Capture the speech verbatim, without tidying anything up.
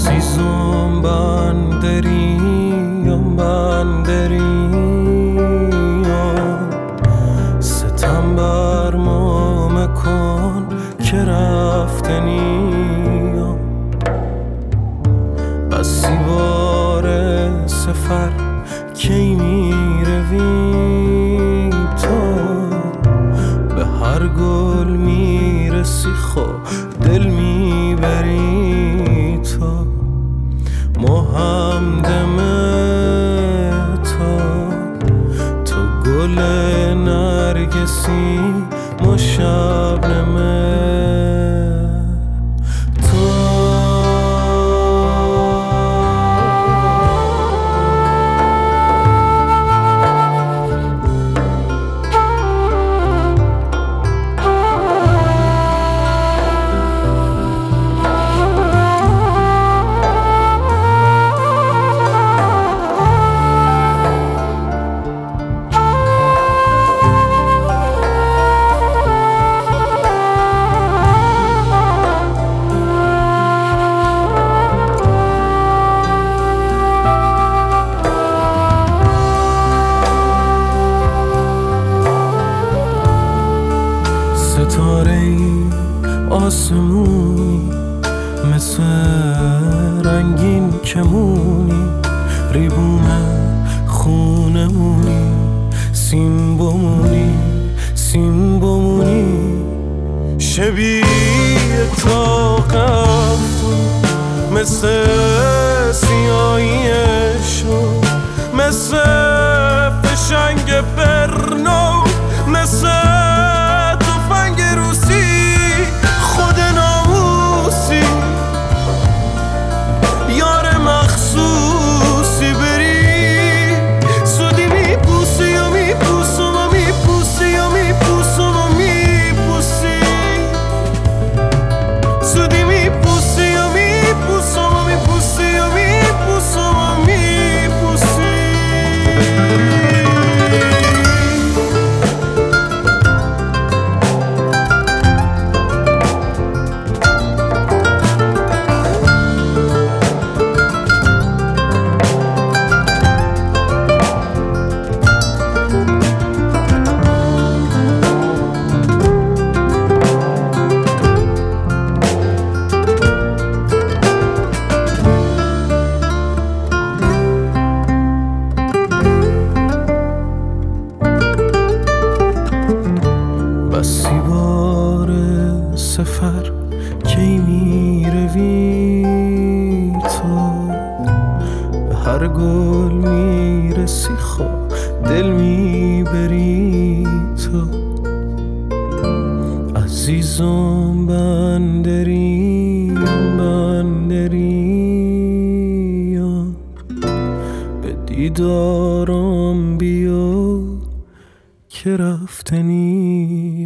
عزیزم بندریم بندریم ستم بر ما مکن که رفتنیم بسی بار سفر کی میروی تو به هر گل میرسی خو دل میبری تو ما همدم تو تو گل نرگسی ما شبنمه ستاره‌ای آسمونی مثل رنگین کمونی ریبون خونمونی سیم بمونی سیم بمونی شبیه طاقفتون مثل سیاهیشون مثل فشنگ برنو مثل بسی بار سفر کی میروی تو به هر گل میرسی خو دل میبری تو عزیزم بندریم بندریم به دیدارم بیا که رفتنی